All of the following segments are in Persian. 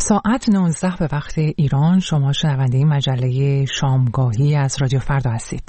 ساعت 19 به وقت ایران. شما شنونده مجله شامگاهی از رادیو فردا هستید.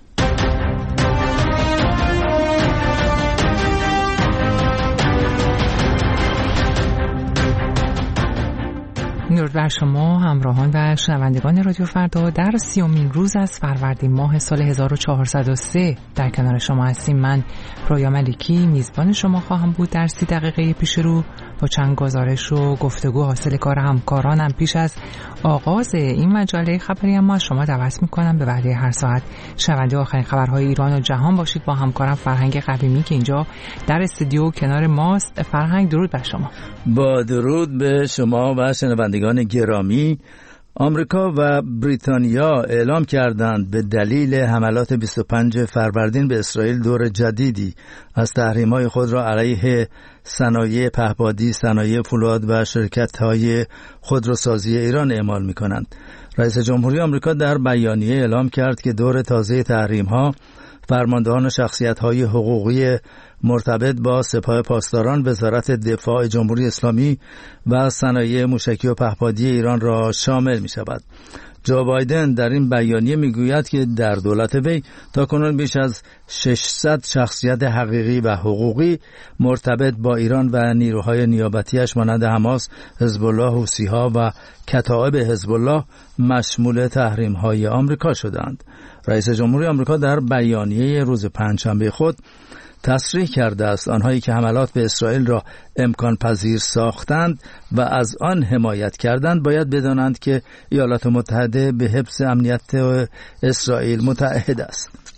درود بر شما همراهان و شنوندگان رادیو فردا. در 30مین روز از فروردین ماه سال 1403 در کنار شما هستیم. من رویا ملیکی میزبان شما خواهم بود در 30 دقیقه پیش رو با چند گزارش و گفتگو حاصل کار همکارانم. پیش از آغاز این مجله خبری اما از شما دعوت میکنم به وعده هر ساعت شنونده آخرین خبرهای ایران و جهان باشید با همکارم فرهنگ قویمی که اینجا در استودیو کنار ماست. فرهنگ درود بر شما. با درود به شما و شنوندگان گرامی. آمریکا و بریتانیا اعلام کردند به دلیل حملات 25 فروردین به اسرائیل دور جدیدی از تحریم‌های خود را علیه صنایع پهپادی، صنایع فولاد و شرکت‌های خودروسازی ایران اعمال می‌کنند. رئیس جمهوری آمریکا در بیانیه اعلام کرد که دور تازه تحریم‌ها فرماندهان و شخصیت‌های حقوقی مرتبط با سپاه پاسداران، وزارت دفاع جمهوری اسلامی و صنایع موشکی و پهپادی ایران را شامل می شود. جو بایدن در این بیانیه می گوید که در دولت وی تاکنون بیش از 600 شخصیت حقیقی و حقوقی مرتبط با ایران و نیروهای نیابتیش مانند حماس، حزب الله، حوثی‌ها و کتائب حزب الله مشمول تحریم‌های آمریکا شدند. رئیس جمهوری آمریکا در بیانیه روز پنجشنبه خود تصریح کرده است آنهایی که حملات به اسرائیل را امکان پذیر ساختند و از آن حمایت کردند باید بدانند که ایالات متحده به حفظ امنیت اسرائیل متعهد است.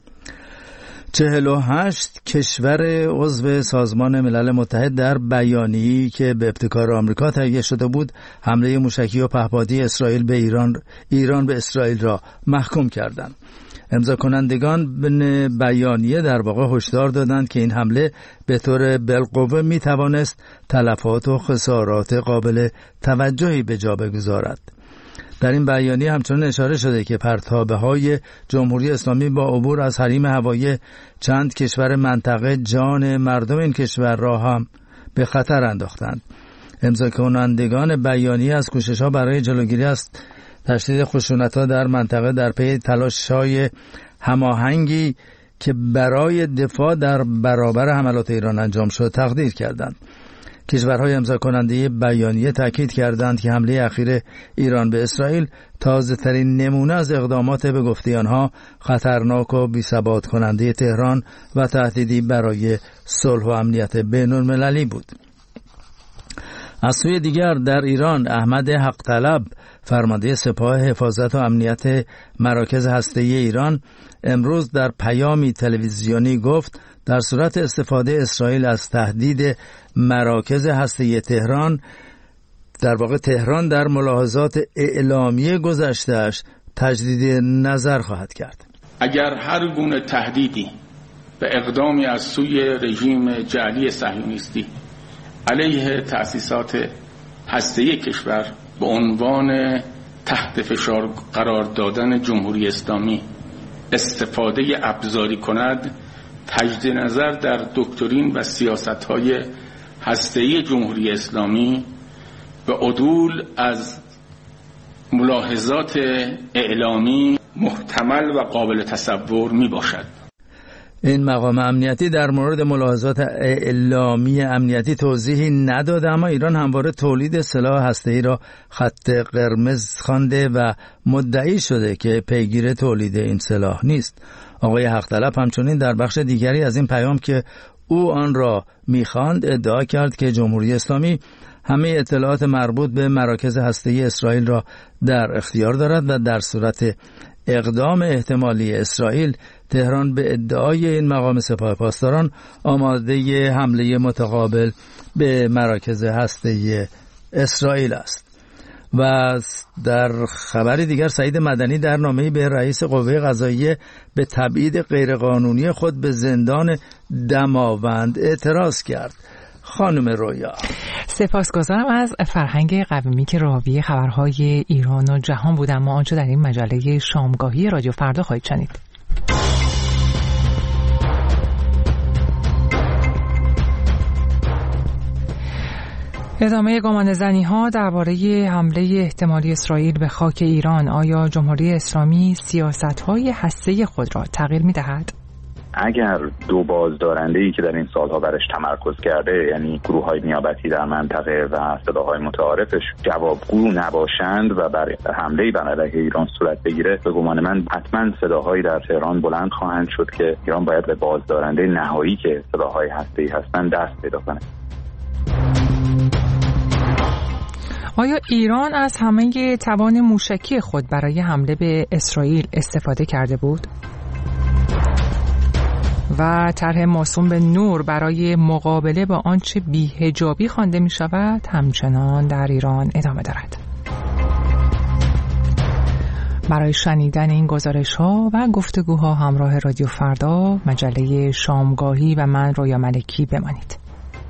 48 کشور عضو سازمان ملل متحد در بیانیه‌ای که به ابتکار آمریکا تهیه شده بود حمله موشکی و پهپادی اسرائیل به ایران به اسرائیل را محکوم کردند. امضا کنندگان بیانیه در واقع هشدار دادند که این حمله به طور بالقوه می توانست تلفات و خسارات قابل توجهی به جا بگذارد. در این بیانیه همچنین اشاره شده که پرتابه‌های جمهوری اسلامی با عبور از حریم هوایی چند کشور منطقه جان مردم این کشور را هم به خطر انداختند. امضا کنندگان بیانیه از کوشش‌ها برای جلوگیری از تشدید خشونت‌ها در منطقه در پی تلاش‌های هماهنگی که برای دفاع در برابر حملات ایران انجام شد تقدیر کردند. کشورهای امضا کننده بیانیه تاکید کردند که حمله اخیر ایران به اسرائیل تازه‌ترین نمونه از اقدامات به گفته آنها خطرناک و بی‌ثبات کننده تهران و تهدیدی برای صلح و امنیت بین‌المللی بود. از سوی دیگر در ایران احمد حق طلب فرمانده سپاه حفاظت و امنیت مراکز هسته‌ای ایران امروز در پیامی تلویزیونی گفت در صورت استفاده اسرائیل از تهدید مراکز هسته‌ای تهران، در واقع تهران در ملاحظات اعلامی گذشته‌اش تجدید نظر خواهد کرد. اگر هر گونه تهدیدی به اقدامی از سوی رژیم جعلی صهیونیستی علیه تأسیسات هسته‌ای کشور به عنوان تحت فشار قرار دادن جمهوری اسلامی استفاده ابزاری کند، تجدید نظر در دکترین و سیاست‌های هسته‌ای جمهوری اسلامی به عدول از ملاحظات اعلامی محتمل و قابل تصور می باشد. این مقام امنیتی در مورد ملاحظات اعلامی امنیتی توضیحی نداده، اما ایران همواره تولید سلاح هسته‌ای را خط قرمز خوانده و مدعی شده که پیگیر تولید این سلاح نیست. آقای حق طلب همچنین در بخش دیگری از این پیام که او آن را می‌خواند ادعا کرد که جمهوری اسلامی همه اطلاعات مربوط به مراکز هسته‌ای اسرائیل را در اختیار دارد و در صورت اقدام احتمالی اسرائیل تهران به ادعای این مقام سپاه پاسداران آماده حمله متقابل به مراکز هسته‌ای اسرائیل است. و در خبری دیگر سعید مدنی در نامه‌ای به رئیس قوه قضاییه به تبعید غیرقانونی خود به زندان دماوند اعتراض کرد. خانم رویا، سپاسگزارم از فرهنگ قویمی که راوی خبرهای ایران و جهان بود. اما آنچه در این مجله شامگاهی رادیو فردا خواهید شنید. ادامه گمانه‌زنی‌ها درباره حمله احتمالی اسرائیل به خاک ایران. آیا جمهوری اسلامی سیاست‌های هسته‌ای خود را تغییر می‌دهد؟ اگر دو بازدارنده‌ای که در این سالها برش تمرکز کرده، یعنی گروه‌های نیابتی در منطقه و صداهای متعارفش جوابگو نباشند و بر حمله بر علیه ایران صورت بگیره، به گمان من حتما صداهایی در تهران بلند خواهند شد که ایران باید به بازدارنده نهایی که صداهای هسته‌ای هستند دست پیدا کنه. آیا ایران از همه توان موشکی خود برای حمله به اسرائیل استفاده کرده بود؟ و طرح موسوم به نور برای مقابله با آنچه بی‌حجابی خوانده می شود همچنان در ایران ادامه دارد. برای شنیدن این گزارش‌ها و گفتگوها همراه رادیو فردا، مجله شامگاهی و من رویا ملکی بمانید.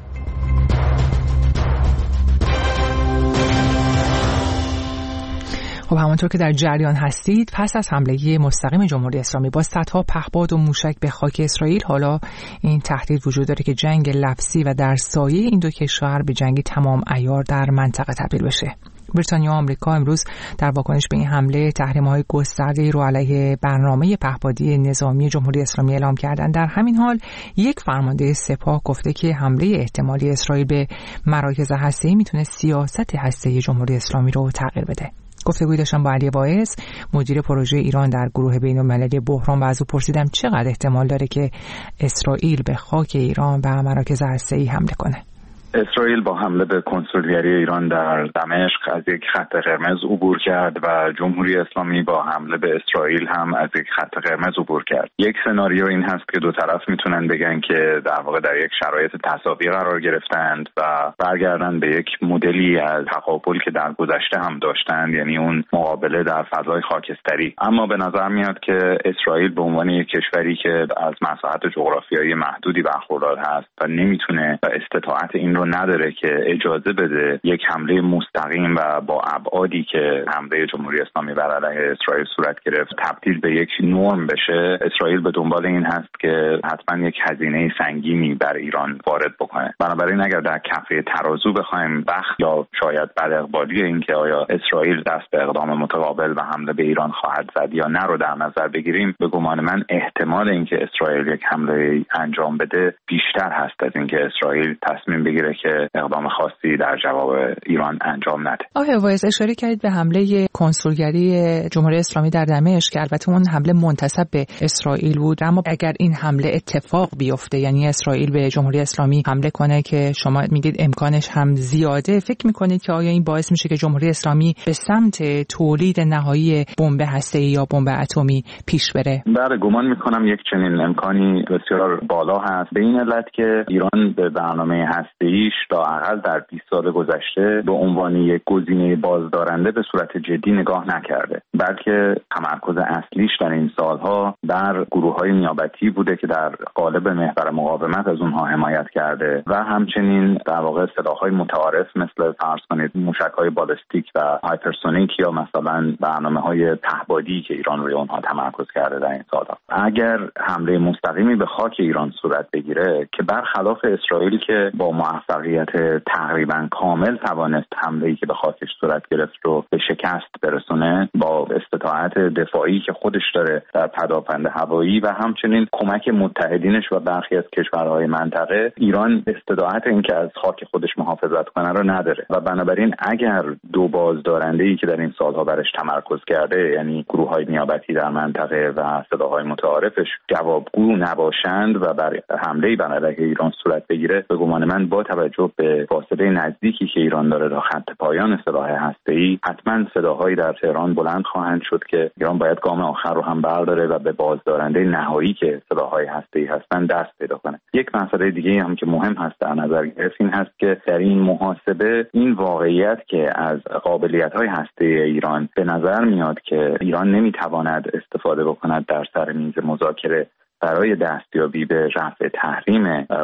خب همانطور که در جریان هستید، پس از حمله مستقیم جمهوری اسلامی با صدها پهپاد و موشک به خاک اسرائیل، حالا این تهدید وجود داره که جنگ لفظی و در سایه این دو کشور به جنگی تمام عیار در منطقه تبدیل بشه. بریتانیا و آمریکا امروز در واکنش به این حمله تحریم‌های گسترده‌ای رو علیه برنامه پهپادی نظامی جمهوری اسلامی اعلام کردند. در همین حال یک فرمانده سپاه گفته که حمله احتمالی اسرائیل به مراکز هسته‌ای میتونه سیاست هسته‌ای جمهوری اسلامی رو تغییر بده. گفتگوی داشتم با علی واعظ، مدیر پروژه ایران در گروه بین‌المللی بحران، و از او پرسیدم چقدر احتمال داره که اسرائیل به خاک ایران و مراکز هسته‌ای حمله کنه. اسرائیل با حمله به کنسولگری ایران در دمشق از یک خط قرمز عبور کرد و جمهوری اسلامی با حمله به اسرائیل هم از یک خط قرمز عبور کرد. یک سناریو این هست که دو طرف میتونن بگن که در واقع در یک شرایط تساوی قرار گرفتند و برگردن به یک مدلی از تقابل که در گذشته هم داشتند، یعنی اون مقابله در فضای خاکستری. اما به نظر میاد که اسرائیل به عنوان یک کشوری که از مساحت جغرافیایی محدودی برخوردار هست و نمیتونه استطاعت این رو نداره که اجازه بده یک حمله مستقیم و با ابعادی که حمله جمهوری اسلامی بر علیه اسرائیل صورت گرفت تبدیل به یک نرم بشه. اسرائیل به دنبال این هست که حتما یک هزینه سنگینی بر ایران وارد بکنه. بنابراین اگر در کفه ترازو بخوایم بخت یا شاید بداقبالی این که آیا اسرائیل دست به اقدام متقابل و حمله به ایران خواهد زد یا نه رو در نظر بگیریم، به گمان من احتمال اینکه اسرائیل یک حمله انجام بده بیشتر هست از اینکه اسرائیل تصمیم بگیره که اقدام خاصی در جواب ایران انجام نده. آقای واعظ، اشاره کردید به حمله کنسولگری جمهوری اسلامی در دمشق که البته اون حمله منتسب به اسرائیل بود، اما اگر این حمله اتفاق بیفته، یعنی اسرائیل به جمهوری اسلامی حمله کنه که شما میگید امکانش هم زیاده، فکر میکنید که آیا این باعث میشه که جمهوری اسلامی به سمت تولید نهایی بمب هسته‌ای یا بمب اتمی پیش بره؟ بله، گمان میکنم یک چنین امکانی بسیار بالا هست، به این علت که ایران به برنامه هسته‌ایش لااقل در 20 سال گذشته به عنوان یک گزینه بازدارنده به صورت جدی نگاه نکرده، بلکه تمرکز اصلیش در این سالها در گروه‌های نیابتی بوده که در قالب محور مقاومت از اونها حمایت کرده و همچنین در واقع سلاح‌های متعارف مثل فرض کنید موشک‌های بالستیک و هایپرسونیک یا مثلا برنامه‌های پهپادی که ایران روی اونها تمرکز کرده در این سالها. اگر حمله مستقیمی به خاک ایران صورت بگیره که برخلاف اسرائیل که با موفقیت تقریبا کامل توانست حمله‌ای که به خاکش صورت گرفت رو به شکست برسونه، با استطاعت دفاعی که خودش داره در پداپند هوایی و همچنین کمک متحدینش و برخی از کشورهای منطقه، ایران استطاعت این که از خاک خودش محافظت کنه رو نداره و بنابراین اگر دو بازدارنده‌ای که در این سالها برش تمرکز کرده، یعنی گروه‌های نیابتی در منطقه و صداهای متعارفش جوابگو نباشند و بر حمله‌ای بر علیه ایران صورت بگیره، به گمان من با توجه به فاصله نزدیکی که ایران داره تا خط پایان سلاح هسته‌ای، حتما صداهایی در تهران بلند خواهند شد که ایران باید گام آخر رو هم برداره و به بازدارنده نهایی که سلاح‌های هسته‌ای هستن دست پیدا کنه. یک مسئله دیگه هم که مهم هست در نظر گرفت این هست که در این محاسبه این واقعیت که از قابلیت‌های هسته‌ای ایران به نظر میاد که ایران نمیتواند استفاده بکند در سر میز مذاکره برای دستیابی به رفع تحریم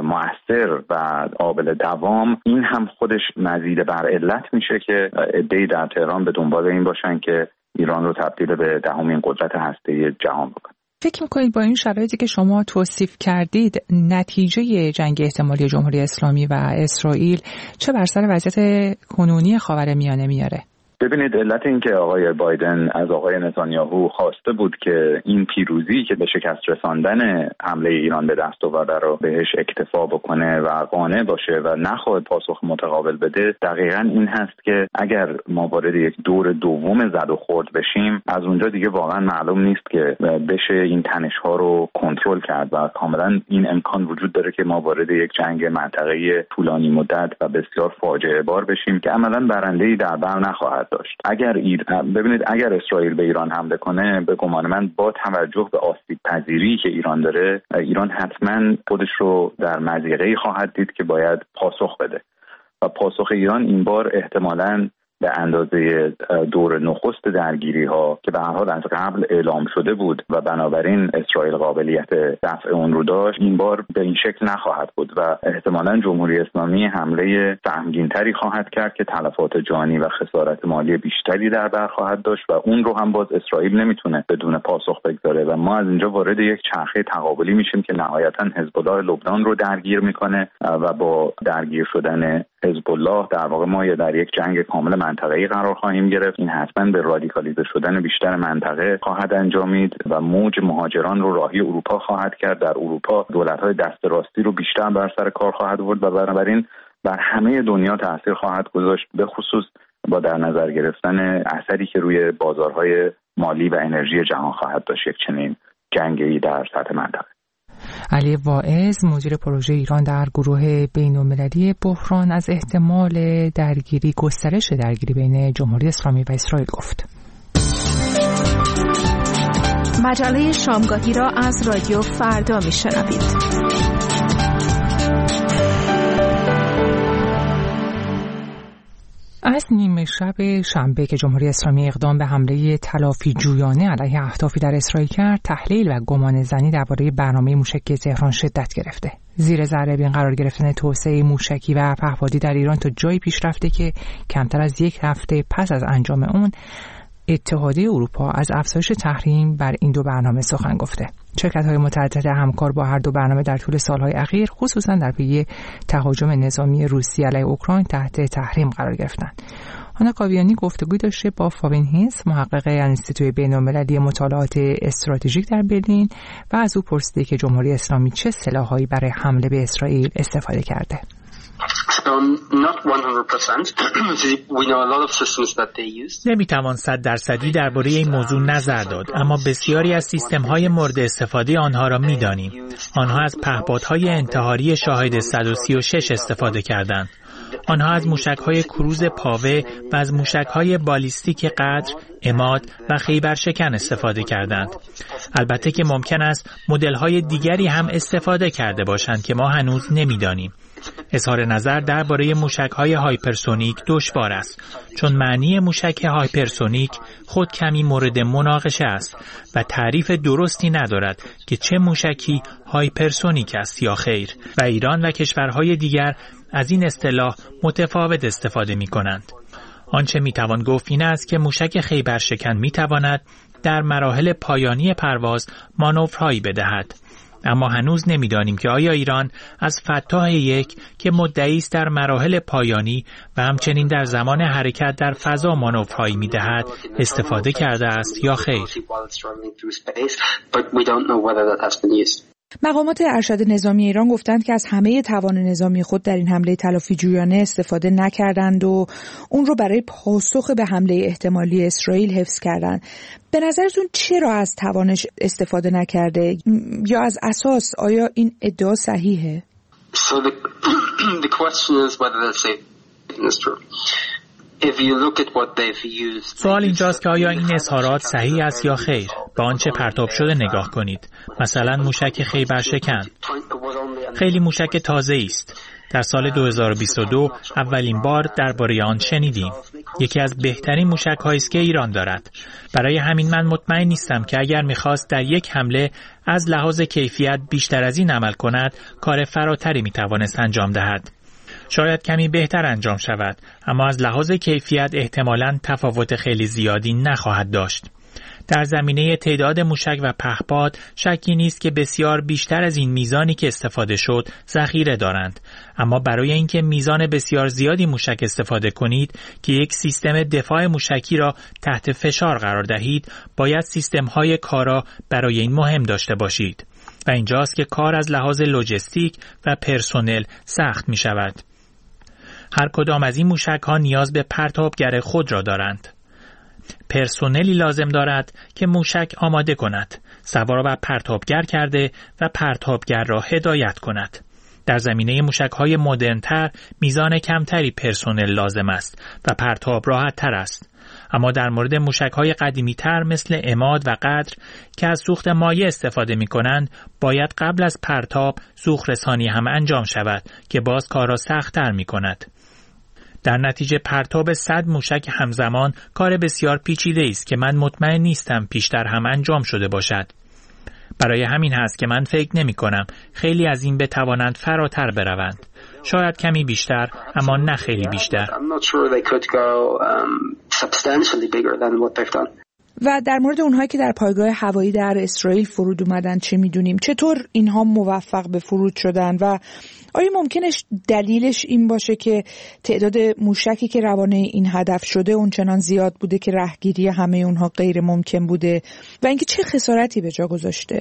مؤثر و قابل دوام، این هم خودش مزید بر علت میشه که عده‌ای در تهران به دنبال این باشن که ایران رو تبدیل به دهمین قدرت هسته‌ای جهان بکنه. فکر میکنید با این شرایطی که شما توصیف کردید نتیجه جنگ احتمالی جمهوری اسلامی و اسرائیل چه بر سر وضعیت کنونی خاورمیانه میاره؟ ببینید، علت این که آقای بایدن از آقای نتانیاهو خواسته بود که این پیروزی که به شکست رساندن حمله ایران به دست آورده رو بهش اکتفا بکنه و قانع باشه و نخواد پاسخ متقابل بده، دقیقاً این هست که اگر ما وارد یک دور دوم زد و خورد بشیم، از اونجا دیگه واقعا معلوم نیست که بشه این تنش‌ها رو کنترل کرد و کاملاً این امکان وجود داره که ما وارد یک جنگ منطقه‌ای طولانی مدت و بسیار فاجعه بار بشیم که عملاً برنده‌ای در بر نخواهد داشت. ببینید، اگر اسرائیل به ایران حمله کنه، به گمان من با توجه به آسیب پذیری که ایران داره، ایران حتما خودش رو در مضیقه‌ای خواهد دید که باید پاسخ بده و پاسخ ایران این بار احتمالاً به اندازه دور نخست درگیری ها که به هر حال از قبل اعلام شده بود و بنابراین اسرائیل قابلیت دفع اون رو داشت، این بار به این شکل نخواهد بود و احتمالاً جمهوری اسلامی حمله سهمگین‌تری خواهد کرد که تلفات جانی و خسارت مالی بیشتری در بر خواهد داشت و اون رو هم باز اسرائیل نمیتونه بدون پاسخ بگذاره و ما از اینجا وارد یک چرخه تقابلی میشیم که نهایتاً حزب الله لبنان رو درگیر میکنه و با درگیر شدن حزب الله در واقع ما در یک جنگ کامل منطقه‌ای قرار خواهیم گرفت. این حتما به رادیکالیزه شدن بیشتر منطقه خواهد انجامید و موج مهاجران رو راهی اروپا خواهد کرد. در اروپا دولت‌های دست راستی رو بیشتر بر سر کار خواهد برد و بنابراین بر همه دنیا تاثیر خواهد گذاشت، به خصوص با در نظر گرفتن اثری که روی بازارهای مالی و انرژی جهان خواهد داشت یک چنین جنگی در سطح منطقه. علی واعظ، مدیر پروژه ایران در گروه بین‌المللی بحران، از احتمال گسترش درگیری بین جمهوری اسلامی و اسرائیل گفت. مجله شامگاهی را از رادیو فردا میشنوید. از نیمه شب شنبه که جمهوری اسلامی اقدام به حمله تلافی جویانه علیه اهدافی در اسرائیل کرد، تحلیل و گمان زنی درباره برنامه موشکی تهران شدت گرفته. زیر ذره بین قرار گرفتن توسعه موشکی و پهپادی در ایران تا جایی پیش رفته که کمتر از یک هفته پس از انجام اون، اتحادیه اروپا از افزایش تحریم بر این دو برنامه سخن گفته. شرکت‌های متعدد همکار با هر دو برنامه در طول سالهای اخیر، خصوصا در پی تهاجم نظامی روسیه علیه اوکراین، تحت تحریم قرار گرفتند. آنا کاویانی گفتگوی داشته با فابین هینز، محقق انستیتوی بین‌المللی مطالعات استراتژیک در برلین، و از او پرسیده که جمهوری اسلامی چه سلاح‌هایی برای حمله به اسرائیل استفاده کرده. نمیتوان 100% درباره این موضوع نظر داد، اما بسیاری از سیستم‌های مورد استفاده آنها را می‌دانیم. آنها از پهپادهای انتحاری شاهد 136 استفاده کردند. آنها از موشک‌های کروز پاوه و از موشک‌های بالیستیک قطر، عماد و خیبرشکن استفاده کردند. البته که ممکن است مدل‌های دیگری هم استفاده کرده باشند که ما هنوز نمی‌دانیم. اظهار نظر درباره موشک‌های هایپرسونیک دشوار است، چون معنی موشک هایپرسونیک خود کمی مورد مناقشه است و تعریف درستی ندارد که چه موشکی هایپرسونیک است یا خیر، و ایران و کشورهای دیگر از این اصطلاح متفاوت استفاده می‌کنند. آنچه می‌توان گفت این است که موشک خیبرشکن می‌تواند در مراحل پایانی پرواز مانورهایی بدهد. اما هنوز نمی‌دانیم که آیا ایران از فتاح یک که مدعی است در مراحل پایانی و همچنین در زمان حرکت در فضا مانورهایی می‌دهد استفاده کرده است یا خیر. مقامات ارشد نظامی ایران گفتند که از همه توان نظامی خود در این حمله تلافی جویانه استفاده نکردند و اون رو برای پاسخ به حمله احتمالی اسرائیل حفظ کردند. به نظرتون چرا از توانش استفاده نکرده، یا از اساس آیا این ادعا صحیحه؟ سوال اینجاست که آیا این اظهارات صحیح است یا خیر. به آنچه پرتاب شده نگاه کنید. مثلا موشک خیبرشکن خیلی موشک تازه است. در سال 2022 اولین بار درباره آن شنیدیم. یکی از بهترین موشک‌هایی است که ایران دارد. برای همین من مطمئن نیستم که اگر می‌خواست در یک حمله از لحاظ کیفیت بیشتر از این عمل کند، کار فراتری می‌توانست انجام دهد. شاید کمی بهتر انجام شود، اما از لحاظ کیفیت احتمالاً تفاوت خیلی زیادی نخواهد داشت. در زمینه تعداد موشک و پهپاد شکی نیست که بسیار بیشتر از این میزانی که استفاده شد ذخیره دارند، اما برای اینکه میزان بسیار زیادی موشک استفاده کنید که یک سیستم دفاع موشکی را تحت فشار قرار دهید، باید سیستم‌های کارا برای این مهم داشته باشید و اینجاست که کار از لحاظ لوجستیک و پرسنل سخت می شود. هر کدام از این موشک‌ها نیاز به پرتابگر خود را دارند. پرسنلی لازم دارد که موشک آماده کند، سوار و پرتابگر کرده و پرتابگر را هدایت کند. در زمینه موشک‌های مدرن‌تر میزان کمتری پرسنل لازم است و پرتاب راحت‌تر است. اما در مورد موشک‌های قدیمی‌تر مثل عماد و قدر که از سوخت مایع استفاده می‌کنند، باید قبل از پرتاب سوخت رسانی هم انجام شود که باز کار را سخت‌تر می‌کند. در نتیجه پرتاب 100 موشک همزمان کار بسیار پیچیده است که من مطمئن نیستم پیشتر هم انجام شده باشد. برای همین هست که من فکر نمی کنم خیلی از این بتوانند فراتر بروند. شاید کمی بیشتر، اما نه خیلی بیشتر. و در مورد اونهایی که در پایگاه هوایی در اسرائیل فرود اومدن چه میدونیم؟ چطور اینها موفق به فرود شدن و آیا ممکنه دلیلش این باشه که تعداد موشکی که روانه این هدف شده اونچنان زیاد بوده که رهگیری همه اونها غیر ممکن بوده و اینکه چه خسارتی به جا گذاشته؟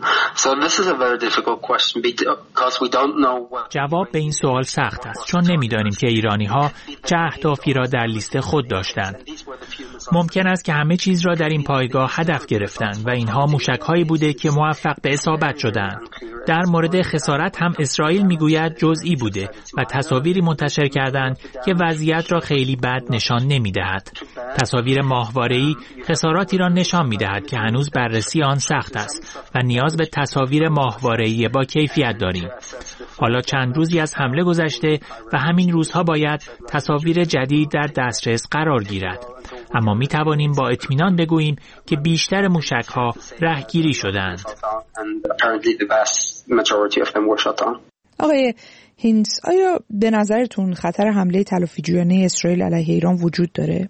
جواب به این سوال سخت است چون نمیدانیم که ایرانی‌ها چه اهدافی را در لیست خود داشتند. ممکن است که همه چیز را در این پایگاه هدف گرفتند و اینها موشک‌هایی بوده که موفق به اصابت شدند. در مورد خسارت هم اسرائیل میگوید جزئی بوده و تصاویری منتشر کردند که وضعیت را خیلی بد نشان نمیدهد. تصاویر ماهواره‌ای خساراتی را نشان میدهد که هنوز بررسی آن سخت است و نیاز به تصاویر ماهواره‌ای با کیفیت داریم. حالا چند روزی از حمله گذشته و همین روزها باید تصاویر جدید در دسترس قرار گیرد. اما می توانیم با اطمینان بگوییم که بیشتر موشک‌ها رهگیری شدند. آقای هینز، آیا به نظرتون خطر حمله تلافی‌جویانه اسرائیل علیه ایران وجود داره؟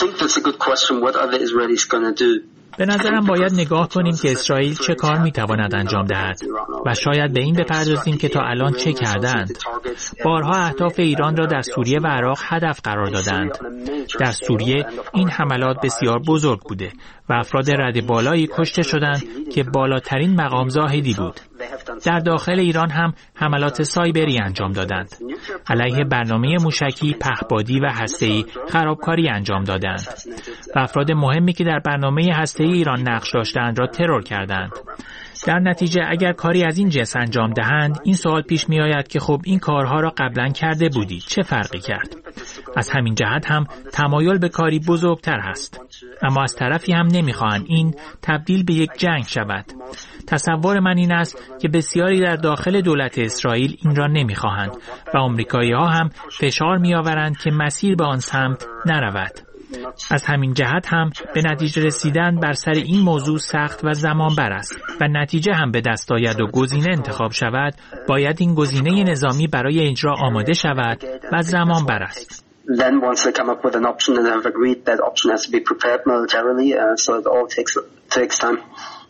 به نظرم باید نگاه کنیم که اسرائیل چه کار میتواند انجام دهد و شاید به این بپردازیم که تا الان چه کردند. بارها اهداف ایران را در سوریه و عراق هدف قرار دادند. در سوریه این حملات بسیار بزرگ بوده و افراد رده بالایی کشته شدند که بالاترین مقام زاهدی بود. در داخل ایران هم حملات سایبری انجام دادند. علیه برنامه موشکی، پهپادی و هسته‌ای خرابکاری انجام دادند و افراد مهمی که در برنامه هسته‌ای ایران نقش داشتند را ترور کردند. در نتیجه اگر کاری از این جنس انجام دهند، این سوال پیش می آید که خب این کارها را قبلا کرده بودید، چه فرقی کرد؟ از همین جهت هم تمایل به کاری بزرگتر هست. اما از طرفی هم نمیخواهند این تبدیل به یک جنگ شود. تصور من این است که بسیاری در داخل دولت اسرائیل این را نمیخواهند و آمریکایی‌ها هم فشار میآورند که مسیر به آن سمت نرود. از همین جهت هم به نتیجه رسیدن بر سر این موضوع سخت و زمانبر است و نتیجه هم به دست آید و گزینه انتخاب شود، باید این گزینه نظامی برای اجرا آماده شود و زمانبر است. Then once they come up with an option and have agreed that option has to be prepared militarily, so it all takes time.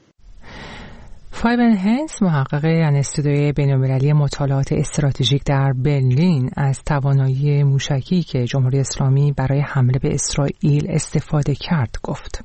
فایون هینز، محقق انستیتوی بین‌المللی مطالعات استراتژیک در برلین، از توانایی موشکی که جمهوری اسلامی برای حمله به اسرائیل استفاده کرد گفت.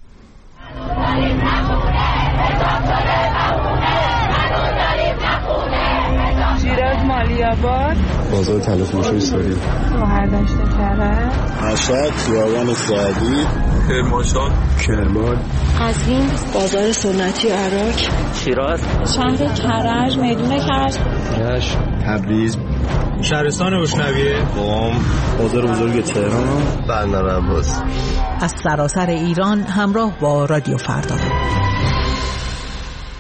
شیراز، مالی‌آباد، بازار تلافروش اسرائیل، شهرداشت کرج، مشهد، خیابان سعدی، کرمان، قزوین، بازار سنتی عراق، شیراز، شهر کرج، میدون کرج، رشت، تبریز، شهرستان روشنویه، قم، بازار بزرگ تهران، بندر عباس. از سراسر ایران همراه با رادیو فردا.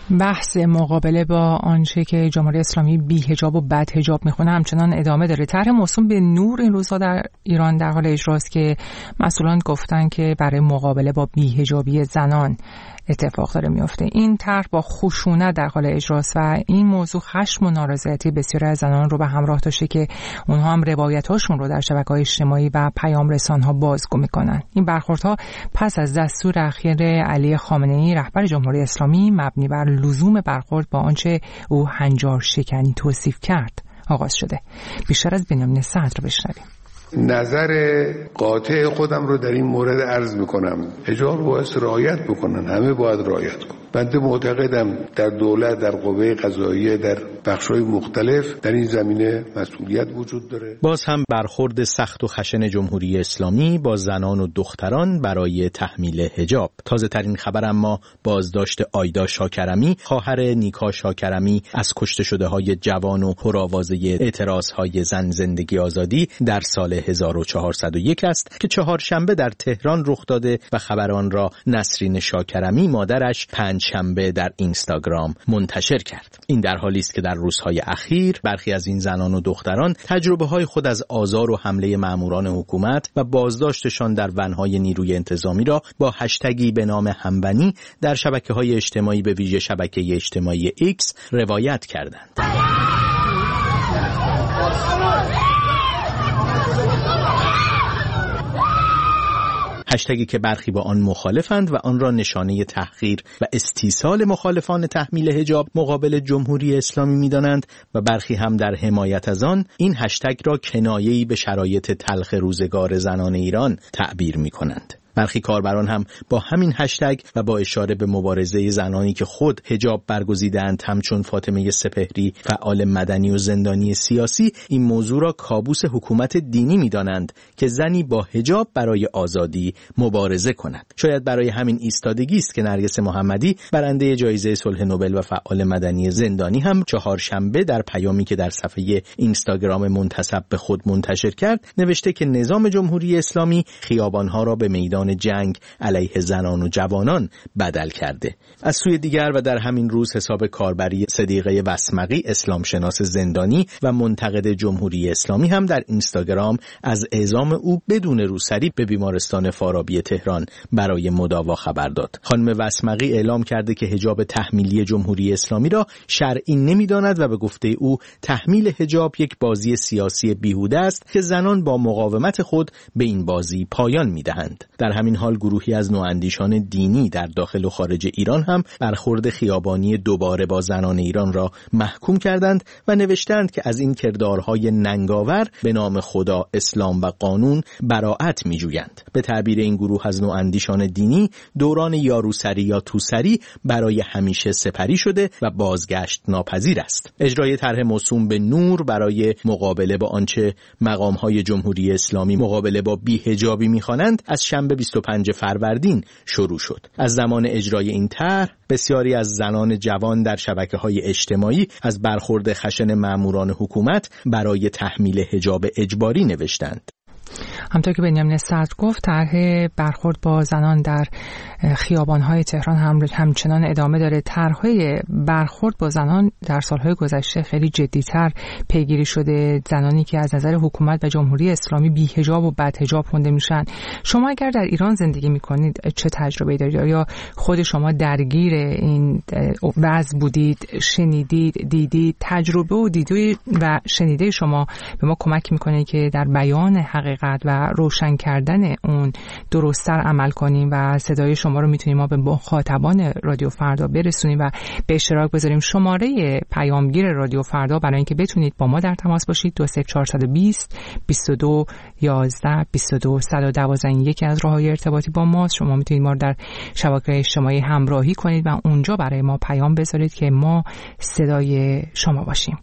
بحث مقابله با آنچه که جمهوری اسلامی بی حجاب و بد حجاب میخونه همچنان ادامه داره. طرح موسوم به نور این روزها در ایران در حال اجراست که مسئولان گفتن که برای مقابله با بی حجابی زنان اتفاق داره میفته. این طرح با خشونت در حال اجراست و این موضوع خشم و نارضایتی بسیاری از زنان رو به همراه داشته که اونها هم روایت‌هاشون رو در شبکه‌های اجتماعی و پیام رسان‌ها بازگو میکنن. این برخوردها پس از دستور اخیر علی خامنه‌ای رهبر جمهوری اسلامی مبنی بر لزوم برخورد با آنچه او هنجار شکنی توصیف کرد آغاز شده. بیشتر از بنیامین صدر بشنویم. نظر قاطع خودم رو در این مورد عرض میکنم. حجاب رو باید رعایت بکنن، همه باید رعایت کنن. بنده معتقدم در دولت، در قوه قضاییه، در بخش‌های مختلف در این زمینه مسئولیت وجود داره. باز هم برخورد سخت و خشن جمهوری اسلامی با زنان و دختران برای تحمیل حجاب. تازه ترین خبر اما بازداشت آیدا شاکرمی، خواهر نیکا شاکرمی از کشته شده های جوان و پرآوازه اعتراضهای زن زندگی آزادی در سال 1401 است که چهارشنبه در تهران رخ داده و خبر آن را نسرین شاکرمی مادرش پنجشنبه در اینستاگرام منتشر کرد. این در حالی است که در روزهای اخیر برخی از این زنان و دختران تجربه‌های خود از آزار و حمله ماموران حکومت و بازداشتشان در ون‌های نیروی انتظامی را با هشتگی به نام همبنی در شبکه‌های اجتماعی به ویژه شبکه اجتماعی ایکس روایت کردند. هشتگی که برخی با آن مخالفند و آن را نشانه تحقیر و استیصال مخالفان تحمیل حجاب مقابل جمهوری اسلامی می‌دانند و برخی هم در حمایت از آن این هشتگ را کنایه‌ای به شرایط تلخ روزگار زنان ایران تعبیر می‌کنند. برخی کاربران هم با همین هشتگ و با اشاره به مبارزه زنانی که خود حجاب برگزیدند همچون فاطمه سپهری فعال مدنی و زندانی سیاسی این موضوع را کابوس حکومت دینی می‌دانند که زنی با حجاب برای آزادی مبارزه کند. شاید برای همین ایستادگی است که نرگس محمدی برنده جایزه صلح نوبل و فعال مدنی زندانی هم چهارشنبه در پیامی که در صفحه اینستاگرام منتسب به خود منتشر کرد نوشته که نظام جمهوری اسلامی خیابان‌ها را به میدان جنگ علیه زنان و جوانان بدل کرده. از سوی دیگر و در همین روز حساب کاربری صدیقه وسمقی اسلام شناس زندانی و منتقد جمهوری اسلامی هم در اینستاگرام از اعزام او بدون روسری به بیمارستان فارابی تهران برای مداوا خبر داد. خانم وسمقی اعلام کرده که حجاب تحمیلی جمهوری اسلامی را شرعی نمی‌داند و به گفته او تحمیل حجاب یک بازی سیاسی بیهوده است که زنان با مقاومت خود به این بازی پایان می‌دهند. در همین حال گروهی از نواندیشان دینی در داخل و خارج ایران هم برخورد خیابانی دوباره با زنان ایران را محکوم کردند و نوشتند که از این کردارهای ننگاور به نام خدا، اسلام و قانون براءت می‌جویند. به تعبیر این گروه از نواندیشان دینی دوران یاروسری یا توسری برای همیشه سپری شده و بازگشت ناپذیر است. اجرای طرح موسوم به نور برای مقابله با آنچه مقام‌های جمهوری اسلامی مقابله با بی‌حجابی می‌خوانند از شنبه 25 فروردین شروع شد. از زمان اجرای این طرح بسیاری از زنان جوان در شبکه‌های اجتماعی از برخورد خشن ماموران حکومت برای تحمیل حجاب اجباری نوشتند. همطور که بنیامین صدر گفت طرح برخورد با زنان در خیابان‌های تهران همچنان ادامه داره. طرح‌های برخورد با زنان در سال‌های گذشته خیلی جدی‌تر پیگیری شده. زنانی که از نظر حکومت و جمهوری اسلامی بی‌حجاب و بدحجاب خونده میشن. شما اگر در ایران زندگی می‌کنید چه تجربه‌ای دارید؟ یا خود شما درگیر این وضع بودید، شنیدید، دیدید؟ تجربه و دیده و شنیده شما به ما کمک می‌کنه که در بیان حقیقت و روشن کردن اون درست‌تر عمل کنیم و صدای شما رو میتونیم ما به مخاطبان رادیو فردا برسونیم و به اشتراک بذاریم. شماره پیامگیر رادیو فردا برای اینکه بتونید با ما در تماس باشید 20420 22 11 22 112 یکی از راه‌های ارتباطی با ماست. شما میتونید ما رو در شبکه‌های اجتماعی همراهی کنید و اونجا برای ما پیام بذارید که ما صدای شما باشیم.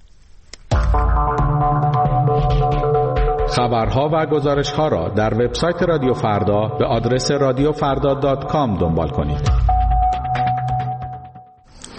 خبرها و گزارش‌ها را در وبسایت رادیو فردا به آدرس radiofrda.com دنبال کنید.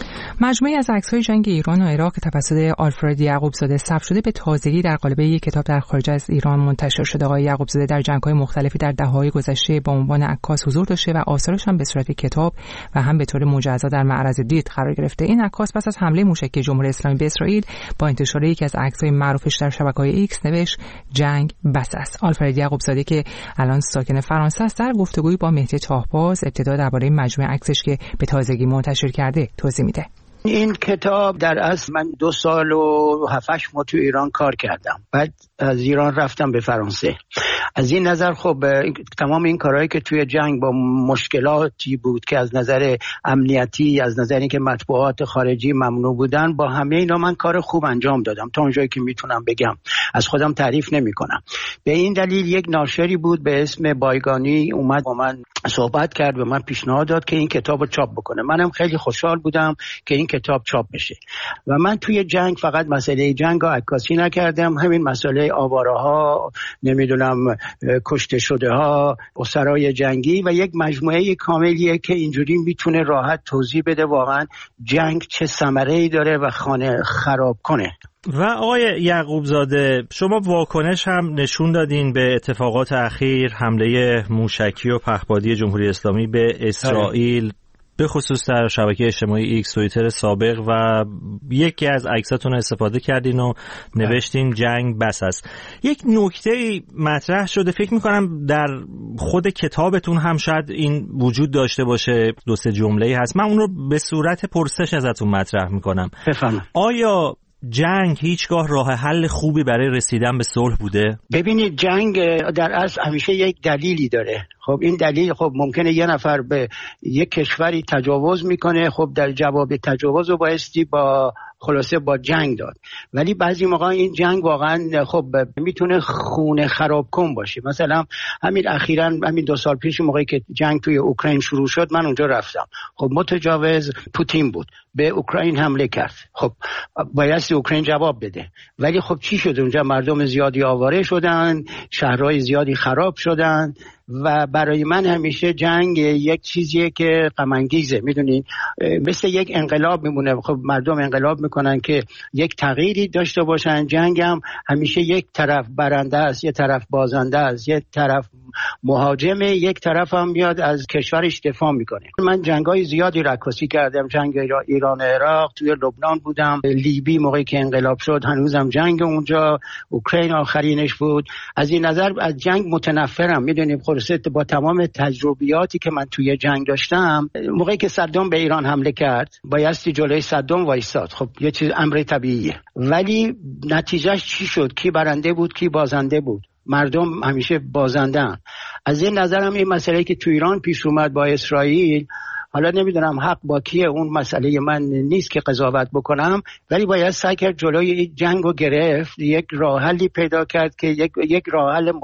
مجموعی از عکس‌های جنگ ایران و عراق توسط آلفرد یعقوبزاده ثبت شده به تازگی در قالب یک کتاب در خارج از ایران منتشر شده. آقای یعقوبزاده در جنگ‌های مختلفی در دهه‌های گذشته با عنوان عکاس حضور داشته و آثارش هم به صورت کتاب و هم به طور مجزا در معرض دید قرار گرفته. این عکاس پس از حمله موشکی جمهوری اسلامی به اسرائیل با انتشار یکی از عکس‌های معروفش در شبکه‌های ایکس نوشت جنگ بس است. آلفرد یعقوبزاده که الان ساکن فرانسه است در گفتگویی با مهدی تاهباز ابتدا درباره مجموعه عکسش که به تازگی منتشر کرده توضیح میده. این کتاب در اصل من 2 سال و 7-8 ماه تو ایران کار کردم، بعد از ایران رفتم به فرانسه. از این نظر خب تمام این کارهایی که توی جنگ با مشکلاتی بود که از نظر امنیتی، از نظر اینکه مطبوعات خارجی ممنوع بودن، با همه اینا من کار خوب انجام دادم تا اونجایی که میتونم بگم. از خودم تعریف نمی‌کنم. به این دلیل یک ناشری بود به اسم بایگانی اومد با من صحبت کرد و من پیشنهاد داد که این کتابو چاپ بکنه. منم خیلی خوشحال بودم که این کتاب چاپ بشه. و من توی جنگ فقط مسئله جنگ عکاسی نکردم، همین مسئله آواره‌ها، نمیدونم کشته شده ها، اسرای جنگی و یک مجموعه کاملیه که اینجوری میتونه راحت توضیح بده واقعا جنگ چه ثمره‌ای داره و خانه خراب کنه. و آقای یعقوبزاده، شما واکنش هم نشون دادین به اتفاقات اخیر، حمله موشکی و پهپادی جمهوری اسلامی به اسرائیل، به خصوص در شبکه اجتماعی ایکس، توییتر سابق، و یکی از عکساتون استفاده کردین و نوشتین جنگ بس است. یک نکته مطرح شده، فکر میکنم در خود کتابتون هم شاید این وجود داشته باشه، 2-3 جمله‌ای هست، من اون رو به صورت پرسش ازتون مطرح میکنم. بفهم. آیا جنگ هیچگاه راه حل خوبی برای رسیدن به صلح بوده؟ ببینید جنگ در اصل همیشه یک دلیلی داره. خب این دلیل خب ممکنه یه نفر به یک کشوری تجاوز میکنه، خب در جواب تجاوز رو بایستی با خلاصه با جنگ داد، ولی بعضی موقع این جنگ واقعا خب میتونه خونه خراب کن باشه. مثلا همین اخیراً همین 2 سال پیش موقعی که جنگ توی اوکراین شروع شد من اونجا رفتم. خب متجاوز پوتین بود، به اوکراین حمله کرد. خب بایستی اوکراین جواب بده، ولی خب چی شد؟ اونجا مردم زیادی آواره شدن، شهرهای زیادی خراب شدن و برای من همیشه جنگ یک چیزیه که غم انگیزه، میدونین، مثل یک انقلاب میمونه. خب مردم انقلاب میکنن که یک تغییری داشته باشن. جنگ هم همیشه یک طرف برنده است، یک طرف بازنده است، یک طرف مهاجمه، یک طرف هم میاد از کشورش دفاع میکنه. من جنگای زیادی عکاسی کردم، جنگ ایران و عراق، توی لبنان بودم، لیبی موقعی که انقلاب شد هنوزم جنگ اونجا، اوکراین آخرینش بود. از این نظر از جنگ متنفرم، میدونیم. خلاصه با تمام تجربیاتی که من توی جنگ داشتم، موقعی که صدام به ایران حمله کرد بایستی جلوی صدام وایساد، خب یه چیز امر طبیعیه، ولی نتیجهش چی شد؟ کی برنده بود کی بازنده بود؟ مردم همیشه بازندن. از این نظرم این مسئله که تو ایران پیش اومد با اسرائیل، حالا نمیدونم حق با کیه، اون مسئله من نیست که قضاوت بکنم، ولی باید سعی کرد جلوی این جنگ رو گرفت، یک راه حلی پیدا کرد که یک راه حل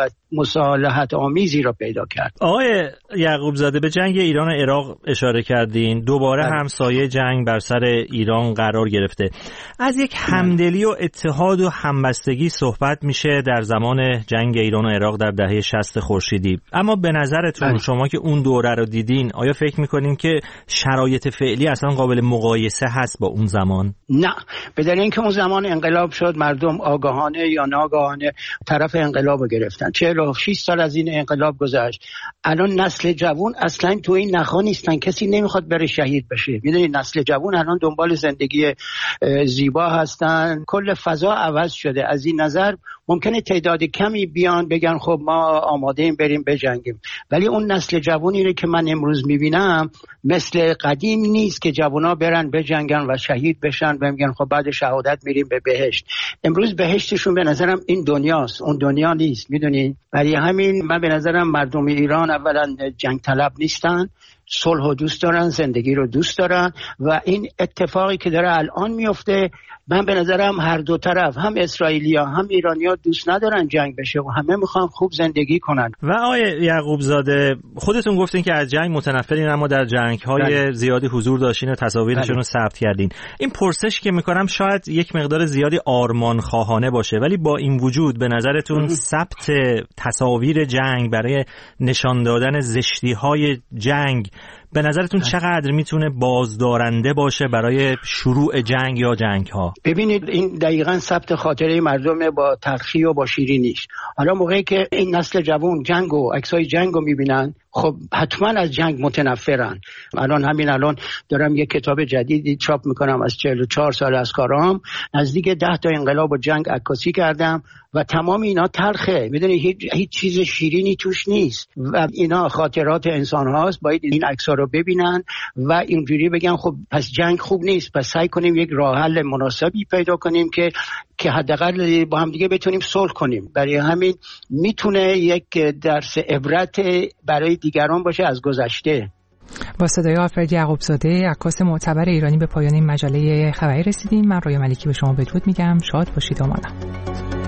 مصالحت آمیزی رو پیدا کرد. آقای یعقوبزاده، به جنگ ایران و عراق اشاره کردین، دوباره همسایه جنگ بر سر ایران قرار گرفته. از یک همدلی و اتحاد و همبستگی صحبت میشه در زمان جنگ ایران و عراق در دهه 60 خورشیدی، اما به نظرتون شما که اون دوره رو دیدین، آیا فکر میکنین که شرایط فعلی اصلا قابل مقایسه هست با اون زمان؟ نه، به دلیل اینکه اون زمان انقلاب شد، مردم آگاهانه یا ناآگاهانه طرف انقلاب رو گرفتن. 46 سال از این انقلاب گذشت، الان نسل جوان اصلا تو این نخا نیستن، کسی نمیخواد بره شهید بشه. میدونید نسل جوان الان دنبال زندگی زیبا هستن، کل فضا عوض شده. از این نظر ممکنه تعداد کمی بیان بگن خب ما آماده ایم بریم بجنگیم، ولی اون نسل جوانی رو که من امروز میبینم مثل قدیم نیست که جوانا برن بجنگن و شهید بشن و میگن خب بعد شهادت میریم به بهشت. امروز بهشتشون به نظرم این دنیاست، اون دنیا نیست. میدونین، برای همین من به نظرم مردم ایران اولا جنگ طلب نیستن، صلح رو دوست دارن، زندگی رو دوست دارن و این اتفاقی که داره الان میفته، من به نظرم هر دو طرف، هم اسرائیلیا هم ایرانیا دوست ندارن جنگ بشه و همه میخوان خوب زندگی کنن. و آقای یعقوبزاده، خودتون گفتین که از جنگ متنفرین، اما در جنگ‌های زیادی حضور داشتین و تصاویرشون رو ثبت کردین. این پرسش که میکنم شاید یک مقدار زیادی آرمان خواهانه باشه، ولی با این وجود به نظرتون ثبت تصاویر جنگ برای نشان دادن زشتی‌های جنگ به نظرتون چقدر میتونه بازدارنده باشه برای شروع جنگ یا جنگ ها؟ ببینید این دقیقاً ثبت خاطره مردم با تلخی و با شیرینیش. حالا موقعی که این نسل جوان جنگ و عکسای جنگ رو میبینن، خب حتما از جنگ متنفرن. الان دارم یک کتاب جدیدی چاپ میکنم از 44 سال از کارام، نزدیک 10 تا انقلاب و جنگ عکاسی کردم و تمام اینا تلخه. میدونی هیچ چیز شیرینی توش نیست و اینا خاطرات انسان هاست. باید این عکس‌ها رو ببینن و اینجوری بگن خب پس جنگ خوب نیست، پس سعی کنیم یک راه حل مناسبی پیدا کنیم که حداقل با هم دیگه بتونیم صلح کنیم. برای همین میتونه یک درس عبرت برای دیگران باشه از گذشته. با صدای آفرید یعقوب‌زاده، عکاس معتبر ایرانی، به پایان این مجله خبری رسیدیم. من رویا ملکی به شما بدرود میگم. شاد باشید. آمادم.